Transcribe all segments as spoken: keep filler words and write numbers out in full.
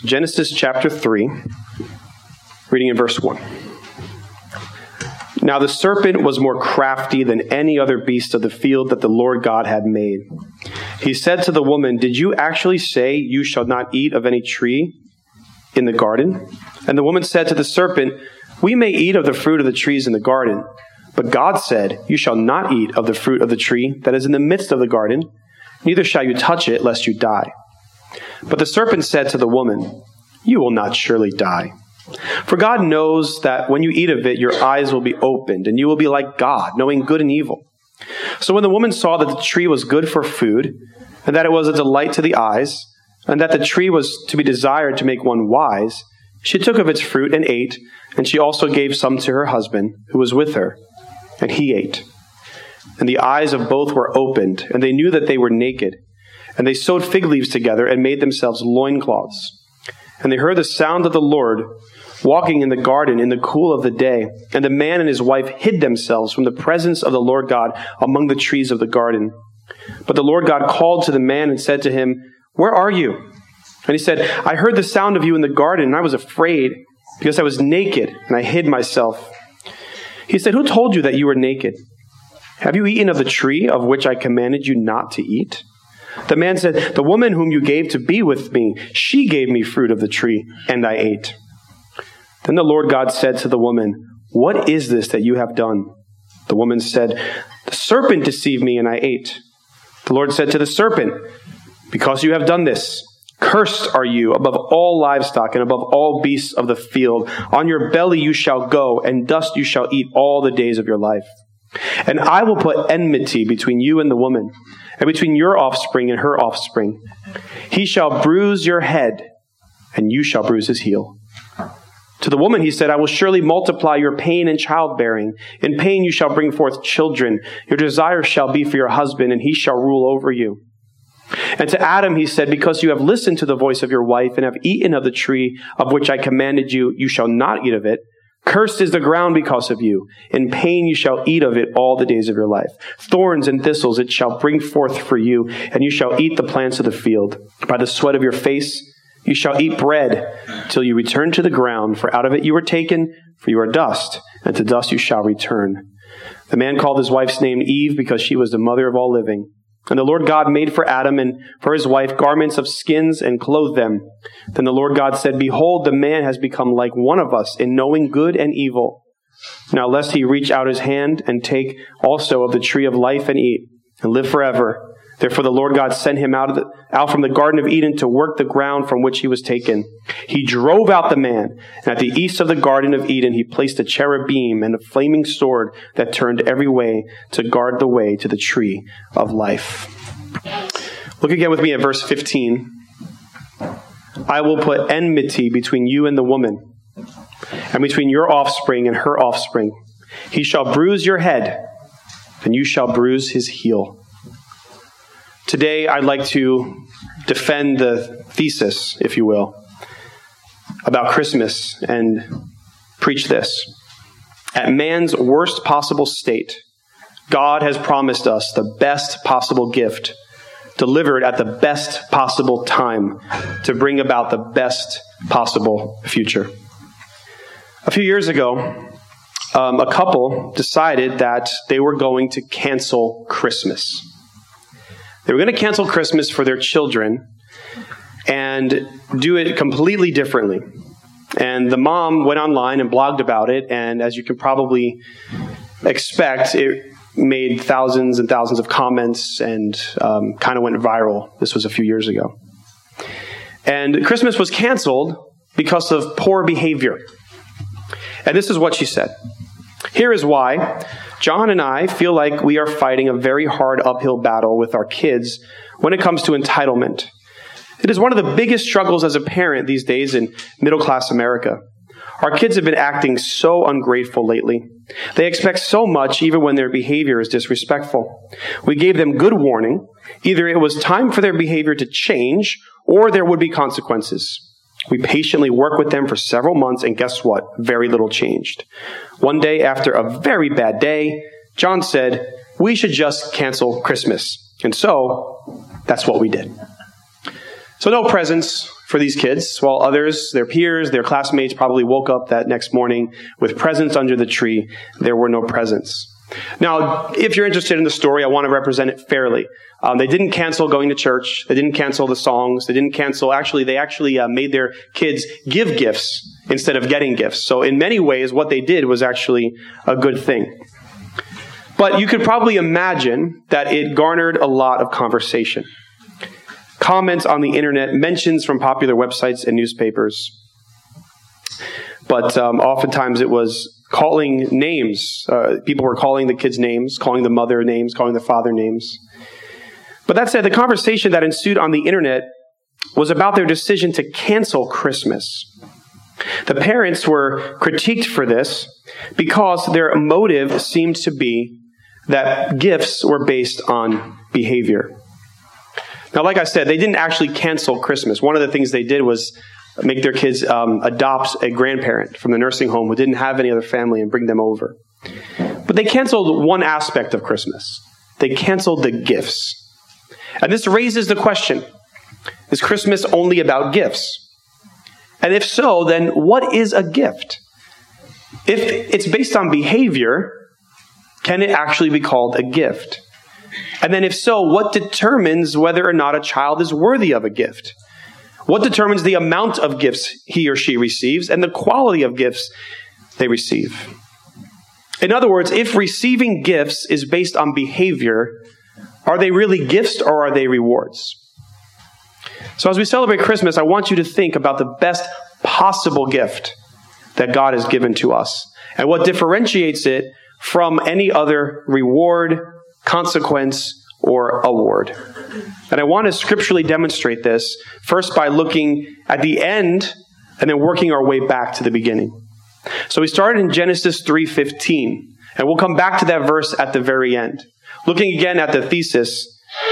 Genesis chapter three, reading in verse one. Now the serpent was more crafty than any other beast of the field that the Lord God had made. He said to the woman, "Did you actually say you shall not eat of any tree in the garden?" And the woman said to the serpent, "We may eat of the fruit of the trees in the garden. But God said, you shall not eat of the fruit of the tree that is in the midst of the garden, neither shall you touch it, lest you die." But the serpent said to the woman, "You will not surely die. For God knows that when you eat of it, your eyes will be opened, and you will be like God, knowing good and evil." So when the woman saw that the tree was good for food, and that it was a delight to the eyes, and that the tree was to be desired to make one wise, she took of its fruit and ate, and she also gave some to her husband, who was with her, and he ate. And the eyes of both were opened, and they knew that they were naked. And they sewed fig leaves together and made themselves loincloths. And they heard the sound of the Lord walking in the garden in the cool of the day. And the man and his wife hid themselves from the presence of the Lord God among the trees of the garden. But the Lord God called to the man and said to him, "Where are you?" And he said, "I heard the sound of you in the garden, and I was afraid, because I was naked, and I hid myself." He said, "Who told you that you were naked? Have you eaten of the tree of which I commanded you not to eat?" The man said, "The woman whom you gave to be with me, she gave me fruit of the tree, and I ate." Then the Lord God said to the woman, "What is this that you have done?" The woman said, "The serpent deceived me, and I ate." The Lord said to the serpent, "Because you have done this, cursed are you above all livestock and above all beasts of the field. On your belly you shall go, and dust you shall eat all the days of your life. And I will put enmity between you and the woman, and between your offspring and her offspring. He shall bruise your head, and you shall bruise his heel." To the woman he said, "I will surely multiply your pain in childbearing. In pain you shall bring forth children. Your desire shall be for your husband, and he shall rule over you." And to Adam he said, "Because you have listened to the voice of your wife, and have eaten of the tree of which I commanded you, you shall not eat of it. Cursed is the ground because of you. In pain you shall eat of it all the days of your life. Thorns and thistles it shall bring forth for you, and you shall eat the plants of the field. By the sweat of your face you shall eat bread till you return to the ground, for out of it you were taken, for you are dust, and to dust you shall return." The man called his wife's name Eve, because she was the mother of all living. And the Lord God made for Adam and for his wife garments of skins and clothed them. Then the Lord God said, "Behold, the man has become like one of us in knowing good and evil. Now lest he reach out his hand and take also of the tree of life and eat, and live forever." Therefore the Lord God sent him out, of the, out from the Garden of Eden to work the ground from which he was taken. He drove out the man, and at the east of the Garden of Eden he placed a cherubim and a flaming sword that turned every way to guard the way to the tree of life. Look again with me at verse fifteen. "I will put enmity between you and the woman, and between your offspring and her offspring. He shall bruise your head, and you shall bruise his heel." Today, I'd like to defend the thesis, if you will, about Christmas and preach this. At man's worst possible state, God has promised us the best possible gift, delivered at the best possible time to bring about the best possible future. A few years ago, um, a couple decided that they were going to cancel Christmas. They were going to cancel Christmas for their children and do it completely differently. And the mom went online and blogged about it, and as you can probably expect, it made thousands and thousands of comments and um, kind of went viral. This was a few years ago. And Christmas was canceled because of poor behavior. And this is what she said. "Here is why John and I feel like we are fighting a very hard uphill battle with our kids when it comes to entitlement. It is one of the biggest struggles as a parent these days in middle-class America. Our kids have been acting so ungrateful lately. They expect so much even when their behavior is disrespectful. We gave them good warning. Either it was time for their behavior to change or there would be consequences. We patiently worked with them for several months, and guess what? Very little changed. One day, after a very bad day, John said, we should just cancel Christmas. And so, that's what we did. So no presents for these kids, while others, their peers, their classmates, probably woke up that next morning with presents under the tree. There were no presents. Now, if you're interested in the story, I want to represent it fairly. Um, they didn't cancel going to church. They didn't cancel the songs. They didn't cancel. Actually, they actually uh, made their kids give gifts instead of getting gifts. So in many ways, what they did was actually a good thing. But you could probably imagine that it garnered a lot of conversation. Comments on the internet, mentions from popular websites and newspapers. But um, oftentimes it was calling names. Uh, people were calling the kids names, calling the mother names, calling the father names. But that said, the conversation that ensued on the internet was about their decision to cancel Christmas. The parents were critiqued for this because their motive seemed to be that gifts were based on behavior. Now, like I said, they didn't actually cancel Christmas. One of the things they did was make their kids um, adopt a grandparent from the nursing home who didn't have any other family and bring them over. But they canceled one aspect of Christmas. They canceled the gifts. And this raises the question, is Christmas only about gifts? And if so, then what is a gift? If it's based on behavior, can it actually be called a gift? And then if so, what determines whether or not a child is worthy of a gift? What determines the amount of gifts he or she receives and the quality of gifts they receive? In other words, if receiving gifts is based on behavior, are they really gifts or are they rewards? So as we celebrate Christmas, I want you to think about the best possible gift that God has given to us and what differentiates it from any other reward, consequence, or award. And I want to scripturally demonstrate this, first by looking at the end and then working our way back to the beginning. So we started in Genesis three fifteen, and we'll come back to that verse at the very end. Looking again at the thesis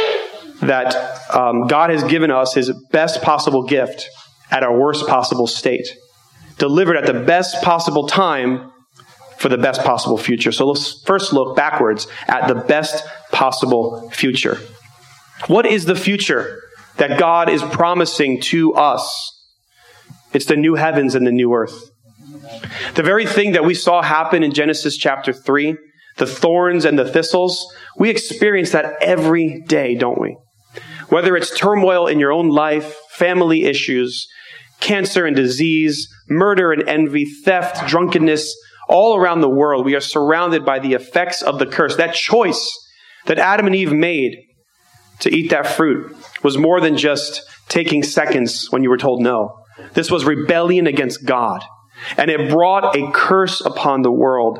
that um, God has given us his best possible gift at our worst possible state, delivered at the best possible time for the best possible future. So let's first look backwards at the best possible future. What is the future that God is promising to us? It's the new heavens and the new earth. The very thing that we saw happen in Genesis chapter three, the thorns and the thistles, we experience that every day, don't we? Whether it's turmoil in your own life, family issues, cancer and disease, murder and envy, theft, drunkenness, all around the world, we are surrounded by the effects of the curse. That choice that Adam and Eve made to eat that fruit was more than just taking seconds when you were told no. This was rebellion against God, and it brought a curse upon the world.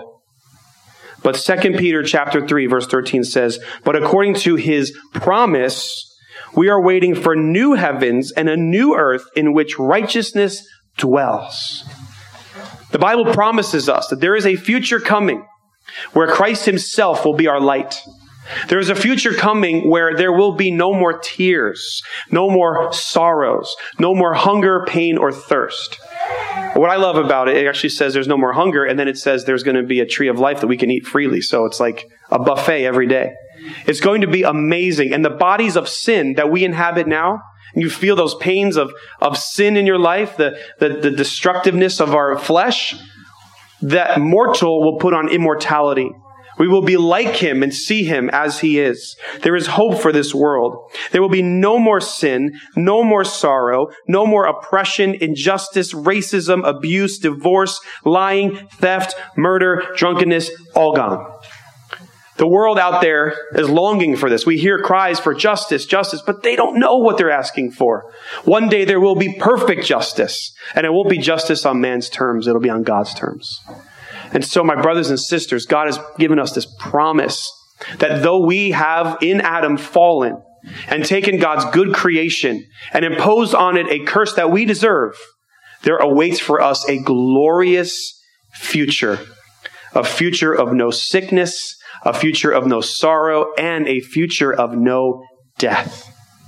But Second Peter chapter three, verse thirteen says, "But according to his promise, we are waiting for new heavens and a new earth in which righteousness dwells." The Bible promises us that there is a future coming where Christ himself will be our light. There is a future coming where there will be no more tears, no more sorrows, no more hunger, pain, or thirst. What I love about it, it actually says there's no more hunger, and then it says there's going to be a tree of life that we can eat freely. So it's like a buffet every day. It's going to be amazing. And the bodies of sin that we inhabit now, and you feel those pains of, of sin in your life, the, the, the destructiveness of our flesh, that mortal will put on immortality. We will be like him and see him as he is. There is hope for this world. There will be no more sin, no more sorrow, no more oppression, injustice, racism, abuse, divorce, lying, theft, murder, drunkenness, all gone. The world out there is longing for this. We hear cries for justice, justice, but they don't know what they're asking for. One day there will be perfect justice, and it won't be justice on man's terms. It'll be on God's terms. And so, my brothers and sisters, God has given us this promise that though we have in Adam fallen and taken God's good creation and imposed on it a curse that we deserve, there awaits for us a glorious future, a future of no sickness, a future of no sorrow, and a future of no death.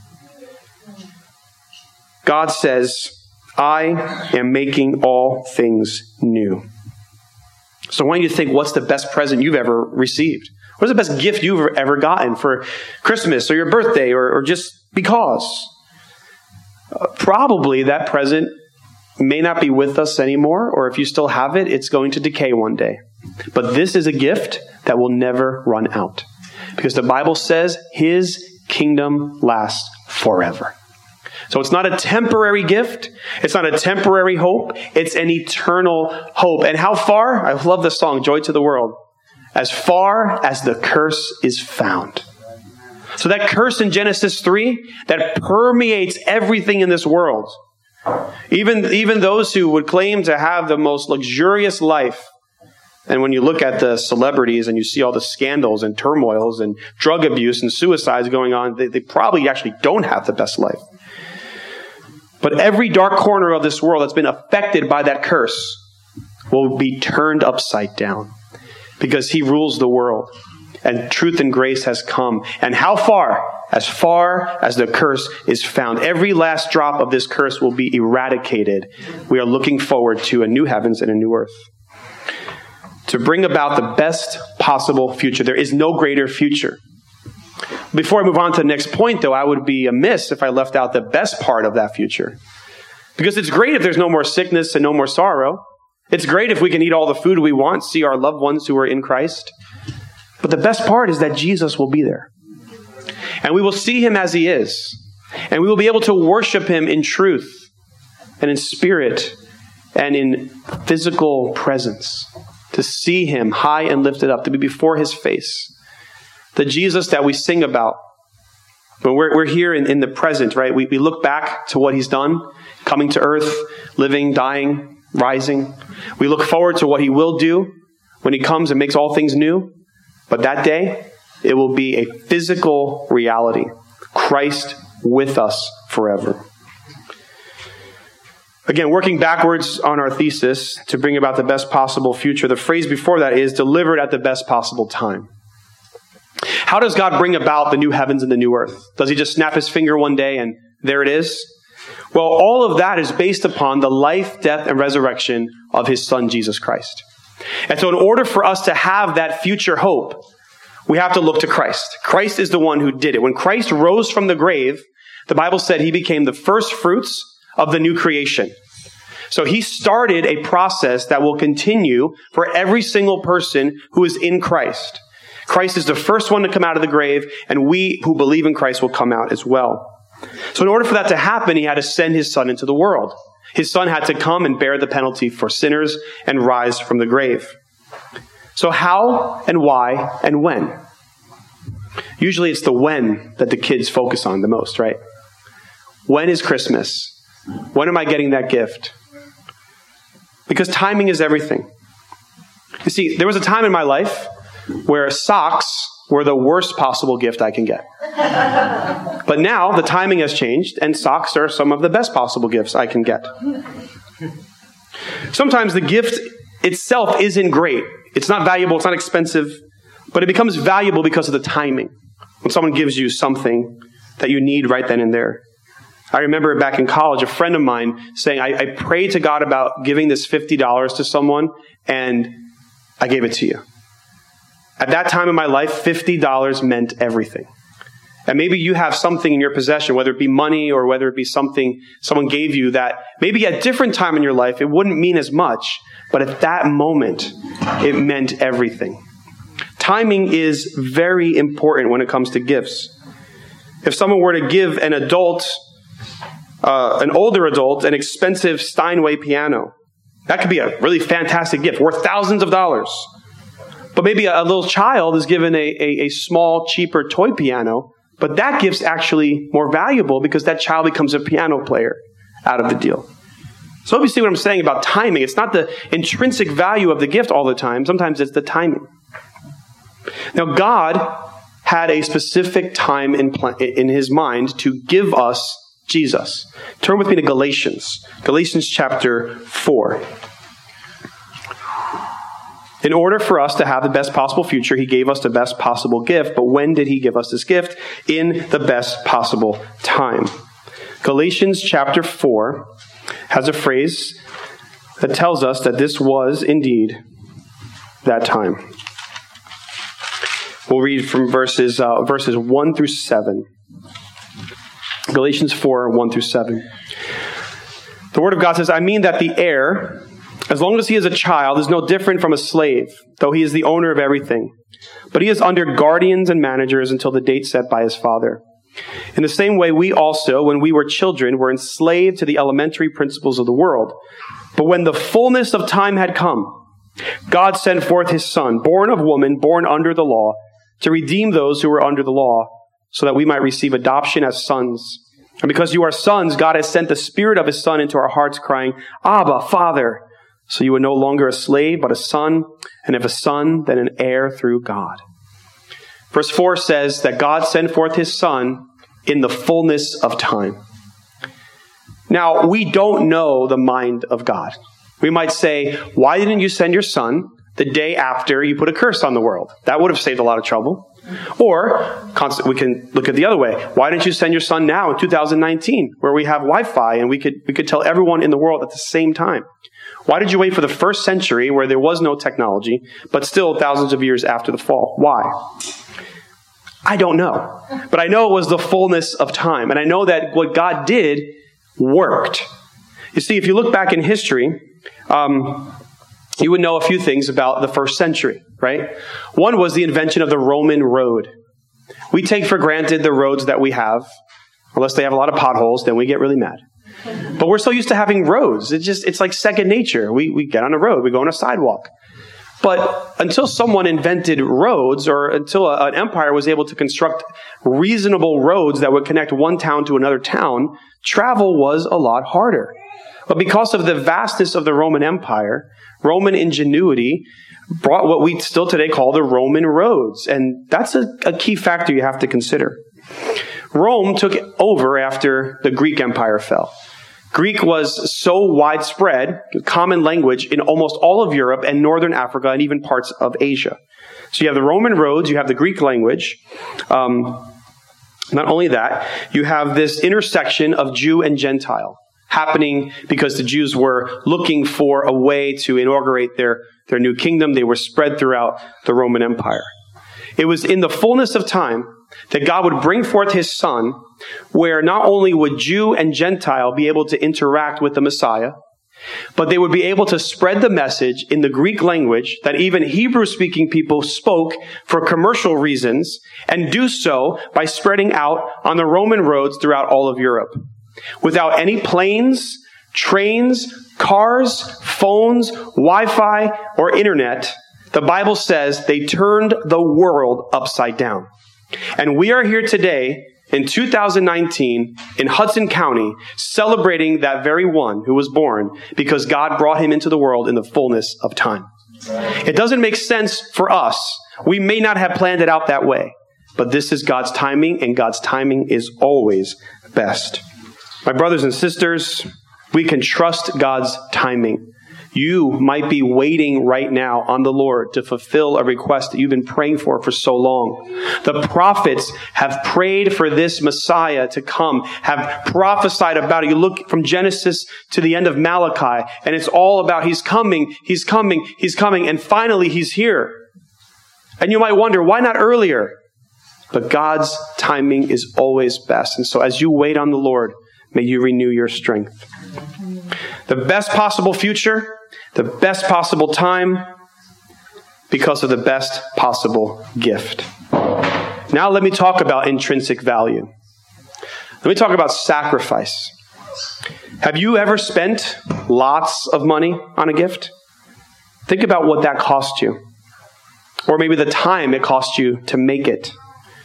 God says, "I am making all things new." So I want you to think, what's the best present you've ever received? What's the best gift you've ever gotten for Christmas or your birthday or, or just because? uh, probably that present may not be with us anymore, or if you still have it, it's going to decay one day. But this is a gift that will never run out, because the Bible says his kingdom lasts forever. So it's not a temporary gift. It's not a temporary hope. It's an eternal hope. And how far? I love the song, Joy to the World. As far as the curse is found. So that curse in Genesis three that permeates everything in this world. Even, even those who would claim to have the most luxurious life. And when you look at the celebrities and you see all the scandals and turmoils and drug abuse and suicides going on, they, they probably actually don't have the best life. But every dark corner of this world that's been affected by that curse will be turned upside down, because he rules the world and truth and grace has come. And how far? As far as the curse is found. Every last drop of this curse will be eradicated. We are looking forward to a new heavens and a new earth, to bring about the best possible future. There is no greater future. Before I move on to the next point, though, I would be amiss if I left out the best part of that future. Because it's great if there's no more sickness and no more sorrow. It's great if we can eat all the food we want, see our loved ones who are in Christ. But the best part is that Jesus will be there. And we will see him as he is. And we will be able to worship him in truth and in spirit and in physical presence. To see him high and lifted up, to be before his face. The Jesus that we sing about. When we're, we're here in, in the present, right? We, we look back to what he's done, coming to earth, living, dying, rising. We look forward to what he will do when he comes and makes all things new. But that day, it will be a physical reality. Christ with us forever. Again, working backwards on our thesis to bring about the best possible future, the phrase before that is delivered at the best possible time. How does God bring about the new heavens and the new earth? Does he just snap his finger one day and there it is? Well, all of that is based upon the life, death, and resurrection of his son, Jesus Christ. And so in order for us to have that future hope, we have to look to Christ. Christ is the one who did it. When Christ rose from the grave, the Bible said he became the first fruits of the new creation. So he started a process that will continue for every single person who is in Christ. Christ is the first one to come out of the grave, and we who believe in Christ will come out as well. So in order for that to happen, he had to send his son into the world. His son had to come and bear the penalty for sinners and rise from the grave. So how and why and when? Usually it's the when that the kids focus on the most, right? When is Christmas? When am I getting that gift? Because timing is everything. You see, there was a time in my life where socks were the worst possible gift I can get. But now the timing has changed, and socks are some of the best possible gifts I can get. Sometimes the gift itself isn't great. It's not valuable, it's not expensive, but it becomes valuable because of the timing. When someone gives you something that you need right then and there. I remember back in college, a friend of mine saying, I, I prayed to God about giving this fifty dollars to someone, and I gave it to you. At that time in my life, fifty dollars meant everything. And maybe you have something in your possession, whether it be money or whether it be something someone gave you that maybe at a different time in your life, it wouldn't mean as much, but at that moment, it meant everything. Timing is very important when it comes to gifts. If someone were to give an adult, uh, an older adult, an expensive Steinway piano, that could be a really fantastic gift, worth thousands of dollars. But maybe a, a little child is given a, a, a small, cheaper toy piano, but that gift's actually more valuable because that child becomes a piano player out of the deal. So hope you see what I'm saying about timing. It's not the intrinsic value of the gift all the time. Sometimes it's the timing. Now, God had a specific time in, pl- in his mind to give us Jesus. Turn with me to Galatians. Galatians chapter four. In order for us to have the best possible future, he gave us the best possible gift. But when did he give us this gift? In the best possible time. Galatians chapter four has a phrase that tells us that this was indeed that time. We'll read from verses uh, verses one through seven. Galatians four, one through seven. The Word of God says, I mean that the heir, as long as he is a child, is no different from a slave, though he is the owner of everything. But he is under guardians and managers until the date set by his father. In the same way, we also, when we were children, were enslaved to the elementary principles of the world. But when the fullness of time had come, God sent forth his Son, born of woman, born under the law, to redeem those who were under the law, so that we might receive adoption as sons. And because you are sons, God has sent the Spirit of his Son into our hearts, crying, Abba, Father. So you are no longer a slave, but a son, and if a son, then an heir through God. Verse four says that God sent forth his Son in the fullness of time. Now, we don't know the mind of God. We might say, why didn't you send your Son the day after you put a curse on the world? That would have saved a lot of trouble. Or, we can look at the other way. Why didn't you send your Son now in two thousand nineteen, where we have Wi-Fi and we could we could tell everyone in the world at the same time? Why did you wait for the first century where there was no technology, but still thousands of years after the fall? Why? I don't know. But I know it was the fullness of time. And I know that what God did worked. You see, if you look back in history, um, you would know a few things about the first century, right? One was the invention of the Roman road. We take for granted the roads that we have. Unless they have a lot of potholes, then we get really mad. But we're so used to having roads. It's just, it's like second nature. We, we get on a road. We go on a sidewalk. But until someone invented roads, or until a, an empire was able to construct reasonable roads that would connect one town to another town, travel was a lot harder. But because of the vastness of the Roman Empire, Roman ingenuity brought what we still today call the Roman roads. And that's a, a key factor you have to consider. Rome took over after the Greek Empire fell. Greek was so widespread, common language in almost all of Europe and northern Africa and even parts of Asia. So you have the Roman roads, you have the Greek language. Um, not only that, you have this intersection of Jew and Gentile happening because the Jews were looking for a way to inaugurate their, their new kingdom. They were spread throughout the Roman Empire. It was in the fullness of time that God would bring forth his Son, where not only would Jew and Gentile be able to interact with the Messiah, but they would be able to spread the message in the Greek language that even Hebrew-speaking people spoke for commercial reasons, and do so by spreading out on the Roman roads throughout all of Europe. Without any planes, trains, cars, phones, Wi-Fi, or internet, the Bible says they turned the world upside down. And we are here today in two thousand nineteen in Hudson County celebrating that very one who was born because God brought him into the world in the fullness of time. It doesn't make sense for us. We may not have planned it out that way, but this is God's timing, and God's timing is always best. My brothers and sisters, we can trust God's timing. You might be waiting right now on the Lord to fulfill a request that you've been praying for for so long. The prophets have prayed for this Messiah to come, have prophesied about it. You look from Genesis to the end of Malachi, and it's all about he's coming, he's coming, he's coming, and finally he's here. And you might wonder, why not earlier? But God's timing is always best. And so as you wait on the Lord, may you renew your strength. The best possible future, the best possible time, because of the best possible gift. Now let me talk about intrinsic value. Let me talk about sacrifice. Have you ever spent lots of money on a gift? Think about what that cost you. Or maybe the time it cost you to make it.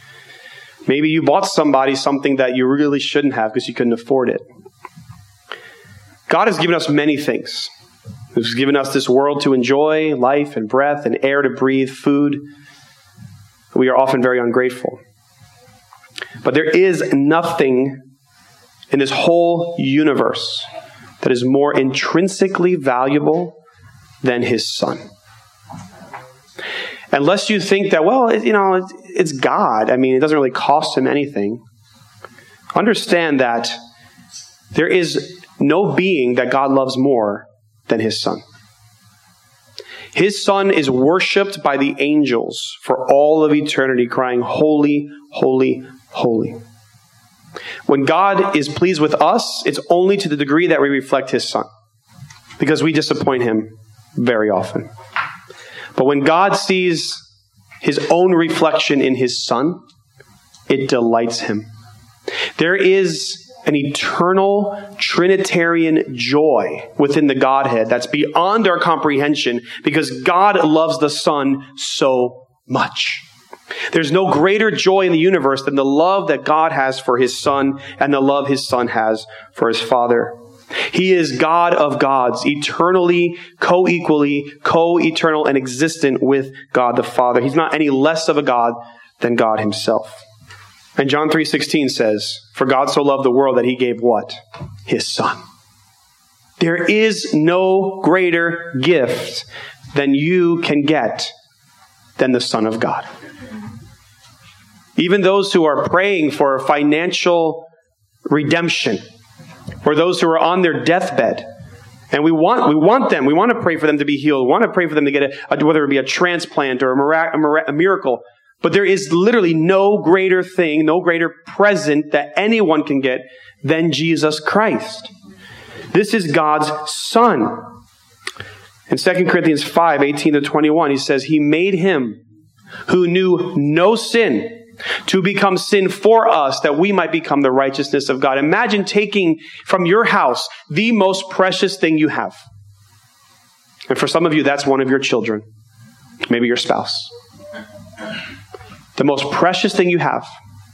Maybe you bought somebody something that you really shouldn't have because you couldn't afford it. God has given us many things. He's given us this world to enjoy, life and breath and air to breathe, food. We are often very ungrateful. But there is nothing in this whole universe that is more intrinsically valuable than his Son. Unless you think that, well, you know, it's God. I mean, it doesn't really cost him anything. Understand that there is no being that God loves more than his Son. His Son is worshipped by the angels for all of eternity, crying, holy, holy, holy. When God is pleased with us, it's only to the degree that we reflect his Son, because we disappoint him very often. But when God sees his own reflection in his Son, it delights him. There is an eternal Trinitarian joy within the Godhead that's beyond our comprehension, because God loves the Son so much. There's no greater joy in the universe than the love that God has for his Son and the love his Son has for his Father. He is God of gods, eternally, co-equally, co-eternal, and existent with God the Father. He's not any less of a God than God himself. And John three sixteen says, "For God so loved the world that he gave" what? His Son. There is no greater gift than you can get than the Son of God. Even those who are praying for financial redemption, or those who are on their deathbed, and we want we want them, we want to pray for them to be healed, we want to pray for them to get a, a whether it be a transplant or a, mirac- a, mirac- a miracle. But there is literally no greater thing, no greater present that anyone can get than Jesus Christ. This is God's Son. In Second Corinthians five, eighteen to twenty-one, he says, "He made him who knew no sin to become sin for us, that we might become the righteousness of God." Imagine taking from your house the most precious thing you have. And for some of you, that's one of your children, maybe your spouse. The most precious thing you have.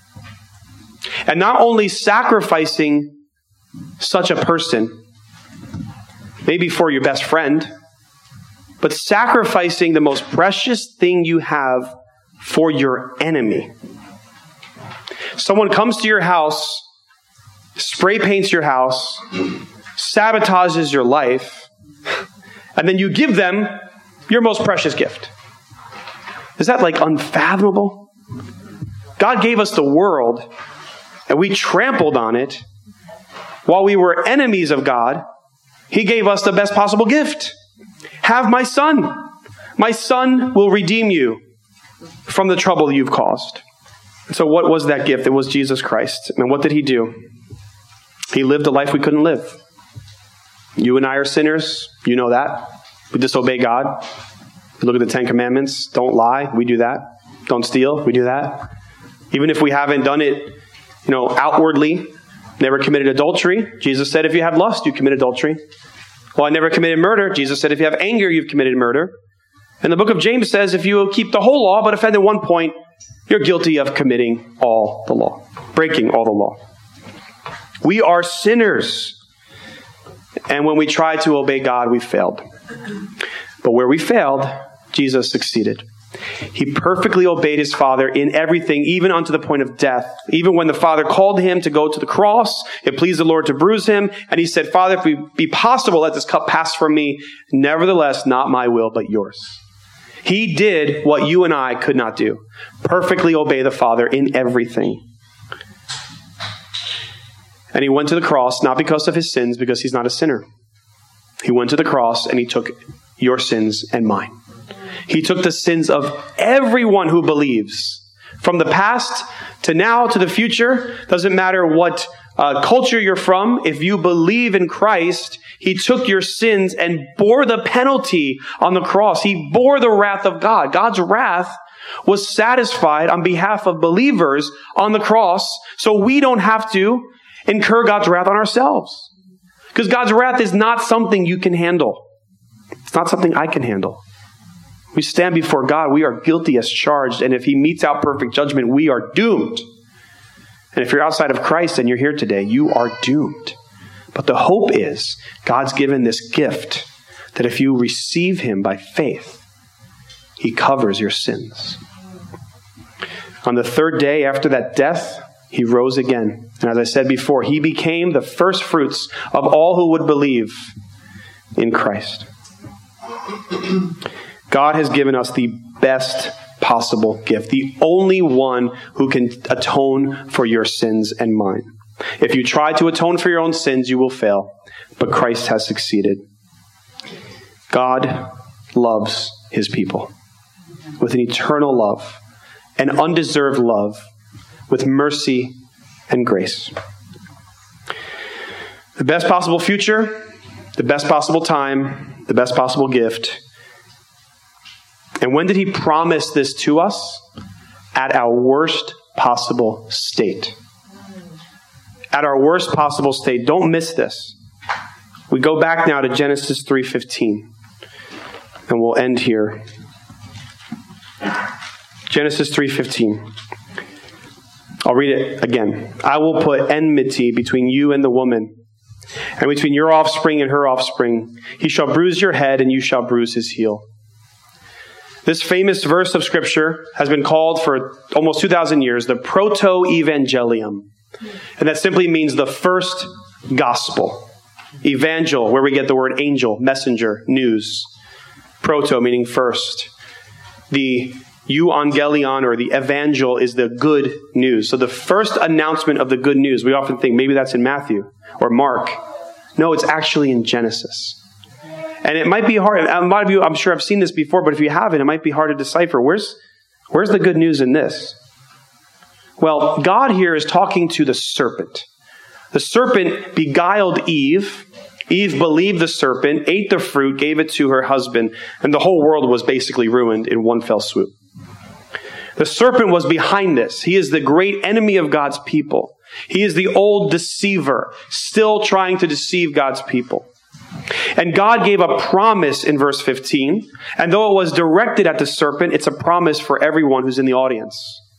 And not only sacrificing such a person, maybe for your best friend, but sacrificing the most precious thing you have for your enemy. Someone comes to your house, spray paints your house, sabotages your life, and then you give them your most precious gift. Is that like unfathomable? God gave us the world, and we trampled on it. While we were enemies of God, he gave us the best possible gift. Have my Son. My Son will redeem you from the trouble you've caused. So what was that gift? It was Jesus Christ. And what did he do? He lived a life we couldn't live. You and I are sinners. You know that. We disobey God. We look at the Ten Commandments. Don't lie. We do that. Don't steal. We do that. Even if we haven't done it, you know, outwardly, never committed adultery. Jesus said, if you have lust, you commit adultery. Well, I never committed murder. Jesus said, if you have anger, you've committed murder. And the book of James says, if you keep the whole law but offend at one point, you're guilty of committing all the law, breaking all the law. We are sinners. And when we try to obey God, we failed. But where we failed, Jesus succeeded. He perfectly obeyed his Father in everything, even unto the point of death. Even when the Father called him to go to the cross, it pleased the Lord to bruise him. And he said, Father, if it be possible, let this cup pass from me. Nevertheless, not my will, but yours. He did what you and I could not do. Perfectly obey the Father in everything. And he went to the cross, not because of his sins, because he's not a sinner. He went to the cross and he took your sins and mine. He took the sins of everyone who believes. From the past to now to the future. Doesn't matter what uh, culture you're from. If you believe in Christ, he took your sins and bore the penalty on the cross. He bore the wrath of God. God's wrath was satisfied on behalf of believers on the cross. So we don't have to incur God's wrath on ourselves. Because God's wrath is not something you can handle. It's not something I can handle. We stand before God. We are guilty as charged. And if he metes out perfect judgment, we are doomed. And if you're outside of Christ and you're here today, you are doomed. But the hope is God's given this gift that if you receive him by faith, he covers your sins. On the third day after that death, he rose again. And as I said before, he became the first fruits of all who would believe in Christ. God has given us the best possible gift, the only one who can atone for your sins and mine. If you try to atone for your own sins, you will fail, but Christ has succeeded. God loves his people with an eternal love, an undeserved love, with mercy and grace. The best possible future, the best possible time, the best possible gift. And when did he promise this to us? At our worst possible state. At our worst possible state. Don't miss this. We go back now to Genesis three fifteen. And we'll end here. Genesis three fifteen. I'll read it again. I will put enmity between you and the woman, and between your offspring and her offspring. He shall bruise your head, and you shall bruise his heel. This famous verse of Scripture has been called for almost two thousand years the Proto-Evangelium. And that simply means the first gospel. Evangel, where we get the word angel, messenger, news. Proto, meaning first. The euangelion, or the evangel, is the good news. So the first announcement of the good news, we often think maybe that's in Matthew or Mark. No, it's actually in Genesis. And it might be hard. A lot of you, I'm sure, have seen this before, but if you haven't, it might be hard to decipher. Where's, where's the good news in this? Well, God here is talking to the serpent. The serpent beguiled Eve. Eve believed the serpent, ate the fruit, gave it to her husband, and the whole world was basically ruined in one fell swoop. The serpent was behind this. He is the great enemy of God's people. He is the old deceiver, still trying to deceive God's people. And God gave a promise in verse fifteen, and though it was directed at the serpent, it's a promise for everyone who's in the audience.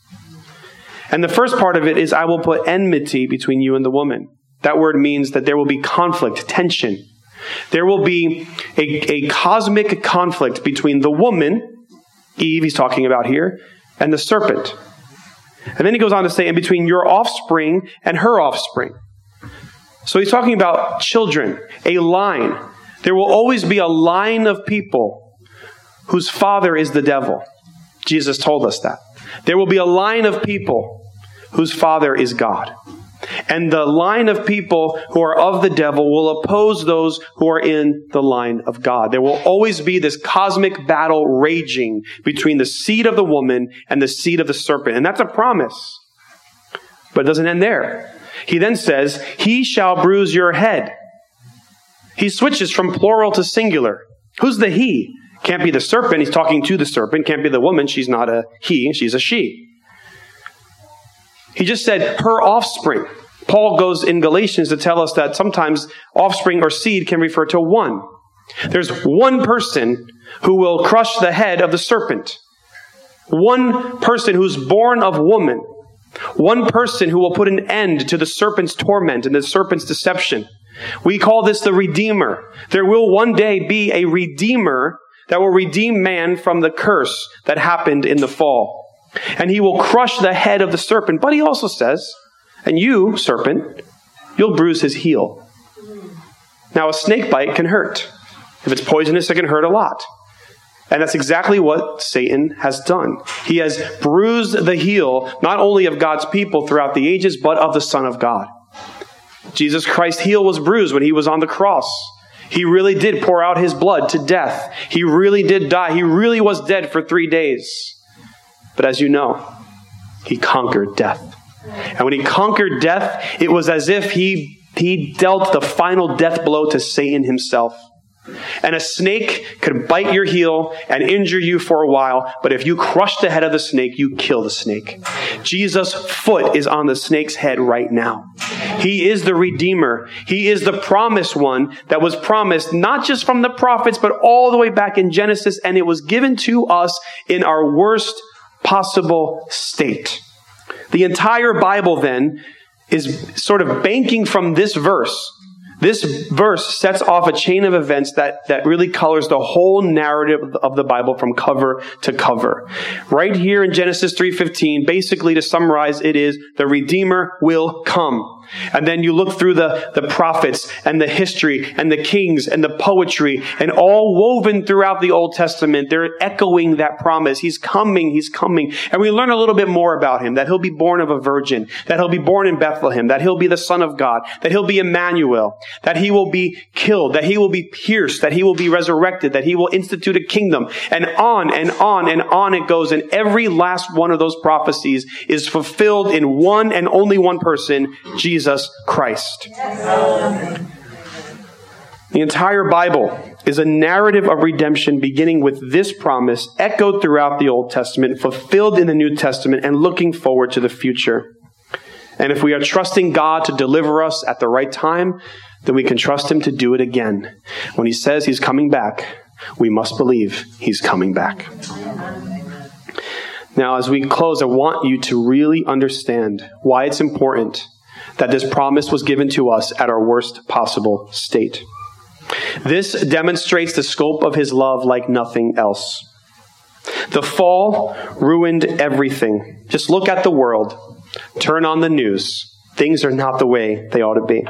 And the first part of it is, I will put enmity between you and the woman. That word means that there will be conflict, tension. There will be a, a cosmic conflict between the woman, Eve he's talking about here, and the serpent. And then he goes on to say, and between your offspring and her offspring. So he's talking about children, a line. There will always be a line of people whose father is the devil. Jesus told us that. There will be a line of people whose father is God. And the line of people who are of the devil will oppose those who are in the line of God. There will always be this cosmic battle raging between the seed of the woman and the seed of the serpent. And that's a promise. But it doesn't end there. He then says, he shall bruise your head. He switches from plural to singular. Who's the he? Can't be the serpent. He's talking to the serpent. Can't be the woman. She's not a he. She's a she. He just said her offspring. Paul goes in Galatians to tell us that sometimes offspring or seed can refer to one. There's one person who will crush the head of the serpent. One person who's born of woman. One person who will put an end to the serpent's torment and the serpent's deception. We call this the Redeemer. There will one day be a Redeemer that will redeem man from the curse that happened in the fall. And he will crush the head of the serpent. But he also says, and you, serpent, you'll bruise his heel. Now, a snake bite can hurt. If it's poisonous, it can hurt a lot. And that's exactly what Satan has done. He has bruised the heel, not only of God's people throughout the ages, but of the Son of God. Jesus Christ's heel was bruised when he was on the cross. He really did pour out his blood to death. He really did die. He really was dead for three days. But as you know, he conquered death. And when he conquered death, it was as if he, he dealt the final death blow to Satan himself. And a snake could bite your heel and injure you for a while, but if you crush the head of the snake, you kill the snake. Jesus' foot is on the snake's head right now. He is the Redeemer. He is the promised one that was promised not just from the prophets, but all the way back in Genesis, and it was given to us in our worst possible state. The entire Bible then is sort of banking from this verse. This verse sets off a chain of events that, that really colors the whole narrative of the Bible from cover to cover. Right here in Genesis three fifteen, basically to summarize, it is the Redeemer will come. And then you look through the, the prophets and the history and the kings and the poetry, and all woven throughout the Old Testament, they're echoing that promise. He's coming, he's coming. And we learn a little bit more about him, that he'll be born of a virgin, that he'll be born in Bethlehem, that he'll be the Son of God, that he'll be Emmanuel, that he will be killed, that he will be pierced, that he will be resurrected, that he will institute a kingdom, and on and on and on it goes. And every last one of those prophecies is fulfilled in one and only one person, Jesus Christ. Yes. The entire Bible is a narrative of redemption beginning with this promise, echoed throughout the Old Testament, fulfilled in the New Testament, and looking forward to the future. And if we are trusting God to deliver us at the right time, then we can trust him to do it again. When he says he's coming back, we must believe he's coming back. Now, as we close, I want you to really understand why it's important that this promise was given to us at our worst possible state. This demonstrates the scope of his love like nothing else. The fall ruined everything. Just look at the world. Turn on the news. Things are not the way they ought to be.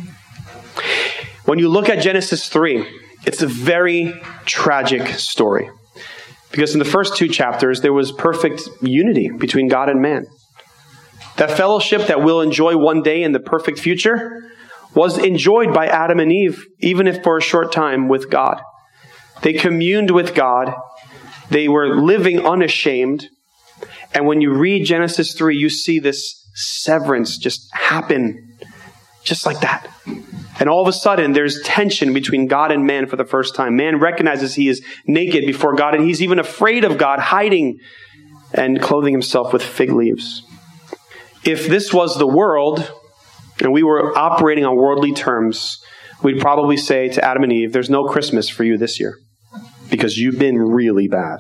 When you look at Genesis three, it's a very tragic story. Because in the first two chapters, there was perfect unity between God and man. That fellowship that we'll enjoy one day in the perfect future was enjoyed by Adam and Eve, even if for a short time, with God. They communed with God. They were living unashamed. And when you read Genesis three, you see this severance just happen just like that. And all of a sudden, there's tension between God and man for the first time. Man recognizes he is naked before God, and he's even afraid of God, hiding and clothing himself with fig leaves. If this was the world, and we were operating on worldly terms, we'd probably say to Adam and Eve, there's no Christmas for you this year, because you've been really bad.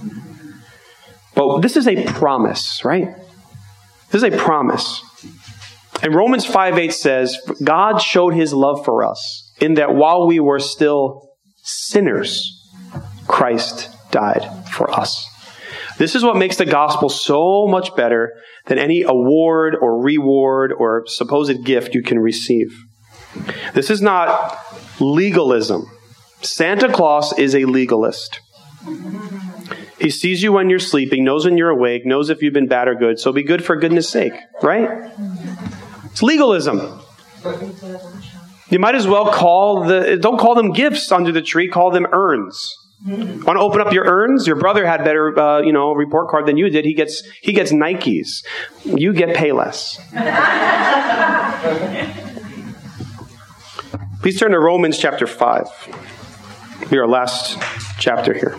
But this is a promise, right? This is a promise. And Romans five eight says, God showed his love for us in that while we were still sinners, Christ died for us. This is what makes the gospel so much better than any award or reward or supposed gift you can receive. This is not legalism. Santa Claus is a legalist. He sees you when you're sleeping, knows when you're awake, knows if you've been bad or good, so be good for goodness sake, right? It's legalism. You might as well call the, don't call them gifts under the tree, call them urns. Want to open up your urns? Your brother had better, uh, you know, report card than you did. He gets, he gets Nikes. You get Payless. Please turn to Romans chapter five. Be our last chapter here.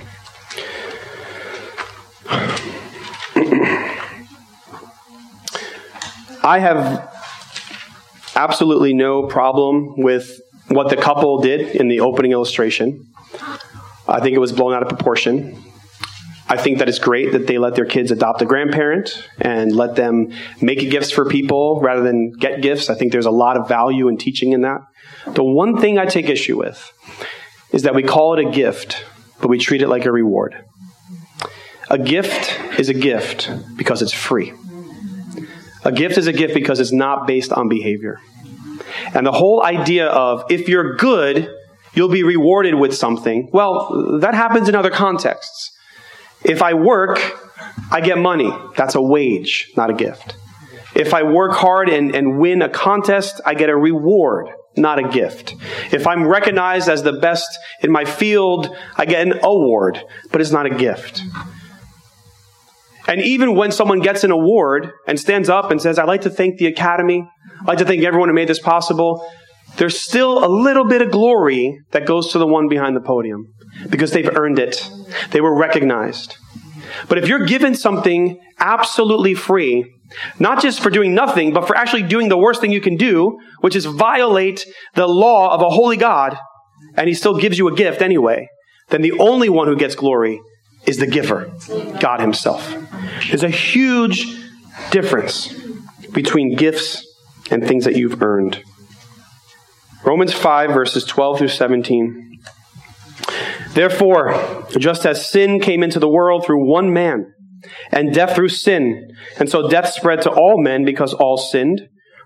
I have absolutely no problem with what the couple did in the opening illustration. I think it was blown out of proportion. I think that it's great that they let their kids adopt a grandparent and let them make gifts for people rather than get gifts. I think there's a lot of value in teaching in that. The one thing I take issue with is that we call it a gift, but we treat it like a reward. A gift is a gift because it's free. A gift is a gift because it's not based on behavior. And the whole idea of if you're good, you'll be rewarded with something. Well, that happens in other contexts. If I work, I get money. That's a wage, not a gift. If I work hard and, and win a contest, I get a reward, not a gift. If I'm recognized as the best in my field, I get an award, but it's not a gift. And even when someone gets an award and stands up and says, I'd like to thank the Academy, I'd like to thank everyone who made this possible, there's still a little bit of glory that goes to the one behind the podium because they've earned it. They were recognized. But if you're given something absolutely free, not just for doing nothing, but for actually doing the worst thing you can do, which is violate the law of a holy God, and he still gives you a gift anyway, then the only one who gets glory is the giver, God himself. There's a huge difference between gifts and things that you've earned. Romans five, verses twelve through seventeen. Therefore, just as sin came into the world through one man, and death through sin, and so death spread to all men because all sinned,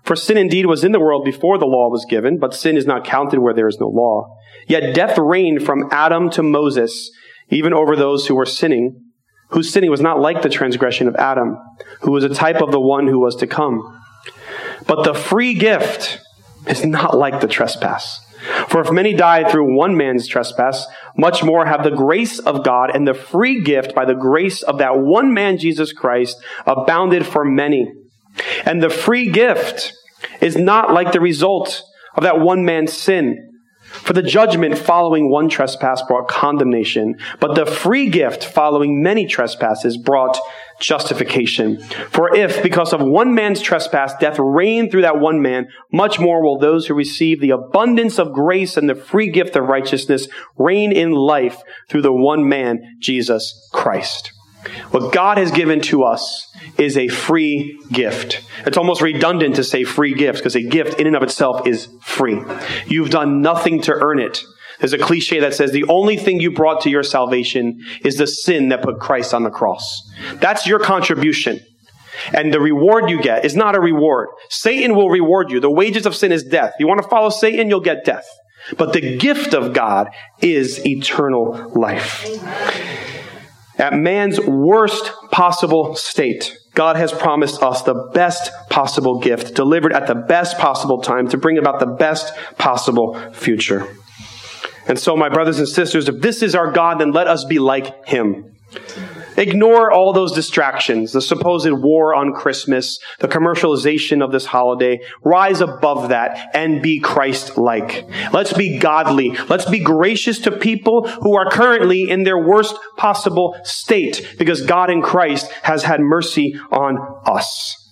For sin indeed was in the world before the law was given, but sin is not counted where there is no law. Yet death reigned from Adam to Moses, even over those who were sinning, whose sinning was not like the transgression of Adam, who was a type of the one who was to come. But the free gift is not like the trespass. For if many died through one man's trespass, much more have the grace of God and the free gift by the grace of that one man, Jesus Christ, abounded for many. And the free gift is not like the result of that one man's sin. For the judgment following one trespass brought condemnation, but the free gift following many trespasses brought justification. For if, because of one man's trespass, death reigned through that one man, much more will those who receive the abundance of grace and the free gift of righteousness reign in life through the one man, Jesus Christ. What God has given to us is a free gift. It's almost redundant to say free gifts because a gift in and of itself is free. You've done nothing to earn it. There's a cliche that says the only thing you brought to your salvation is the sin that put Christ on the cross. That's your contribution. And the reward you get is not a reward. Satan will reward you. The wages of sin is death. You want to follow Satan, you'll get death. But the gift of God is eternal life. At man's worst possible state, God has promised us the best possible gift, delivered at the best possible time to bring about the best possible future. And so, my brothers and sisters, if this is our God, then let us be like him. Ignore all those distractions, the supposed war on Christmas, the commercialization of this holiday. Rise above that and be Christ-like. Let's be godly. Let's be gracious to people who are currently in their worst possible state because God in Christ has had mercy on us.